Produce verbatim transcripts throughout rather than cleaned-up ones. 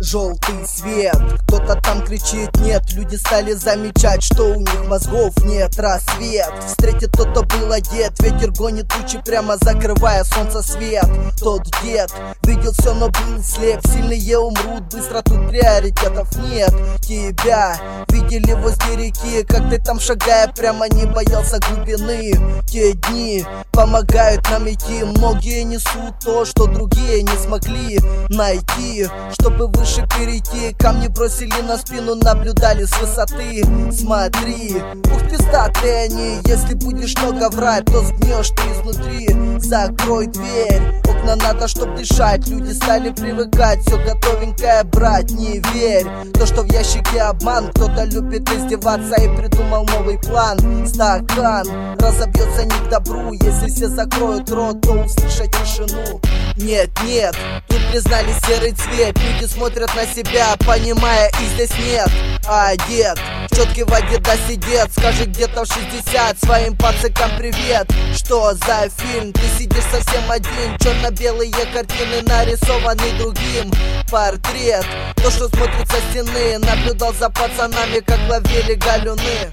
желтый свет. Кто-то там кричит нет, люди стали замечать, что у них мозгов нет. Рассвет встретит тот, кто был одет, ветер гонит тучи, прямо закрывая солнце свет. Тот дед видел все, но был слеп. Сильные умрут быстро, тут приоритетов нет. Тебя видели возле реки, как ты там шагая прямо не боялся глубины. Те дни помогают нам идти, многие несут то, что другие не смогли найти. Чтобы выше перейти, камни бросили на спину, наблюдали с высоты. Смотри, ух, пиздатые они. Если будешь много врать, то сгнешь ты изнутри. Закрой дверь, окна надо, чтоб дышать. Люди стали привыкать, все готовенькое брать. Не верь, то, что в ящике обман. Кто-то любит издеваться и придумал новый план. Стакан разобьется не к добру. Если все закроют рот, то услышат тишину. Нет, нет, тут признали серый цвет. Люди смотрят на себя, понимая, и здесь нет. А дед четкий в воде сидит, скажи где-то в шестьдесят своим пацикам привет. Что за фильм? Ты сидишь совсем один. Черно-белые картины нарисованы другим. Портрет, то, что смотрит со стены. Наблюдал за пацанами, как ловили галюны.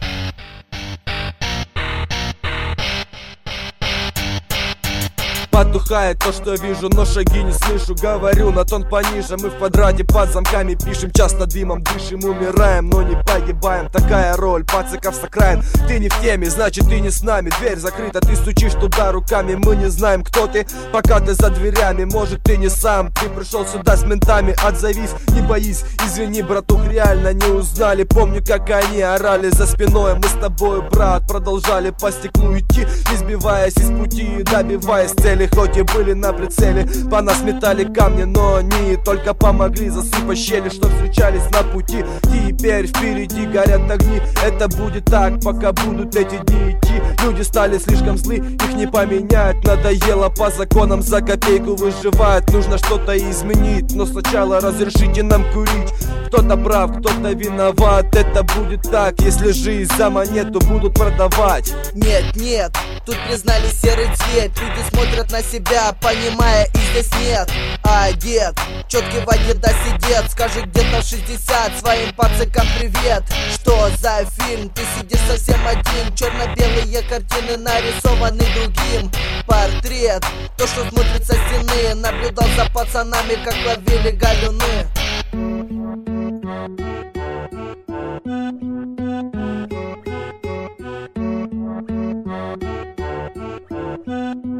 Потухает то, что вижу, но шаги не слышу. Говорю на тон пониже, мы в квадрате под замками пишем. Час над дымом дышим, умираем, но не погибаем. Такая роль пациков с окраин. Ты не в теме, значит ты не с нами. Дверь закрыта, ты стучишь туда руками. Мы не знаем, кто ты, пока ты за дверями. Может ты не сам, ты пришел сюда с ментами. Отзовись, не боись, извини, братух, реально не узнали. Помню, как они орали за спиной. Мы с тобой, брат, продолжали по стеклу идти, не сбиваясь из пути, добиваясь цели. Хоть и были на прицеле, по нас метали камни, но они только помогли засыпать щели, что встречались на пути. Теперь впереди горят огни. Это будет так, пока будут эти дни идти. Люди стали слишком злы, их не поменять. Надоело по законам, за копейку выживать. Нужно что-то изменить, но сначала разрешите нам курить. Кто-то прав, кто-то виноват. Это будет так, если жизнь за монету будут продавать. Нет, нет, тут признали серый цвет. Люди смотрят на себя, понимая, и здесь нет. А дед четкий в воде сидит, скажи где-то в шестьдесят своим пацикам привет. Что за фильм? Ты сидишь совсем один. Черно-белые картины нарисованы другим. Портрет, то, что смотрит со стены. Наблюдал за пацанами, как ловили галюны. Thank you.